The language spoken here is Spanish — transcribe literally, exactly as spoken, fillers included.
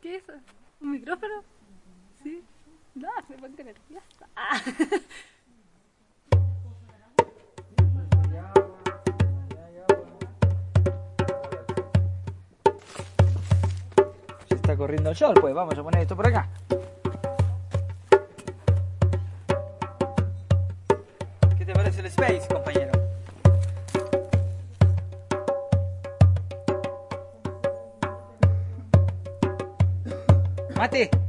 ¿Qué es eso? ¿Un micrófono? Sí. No, me pongo nerviosa. Ah. Se está corriendo el sol, pues vamos a poner esto por acá. ¿Qué te parece el Space, compañero? Mate.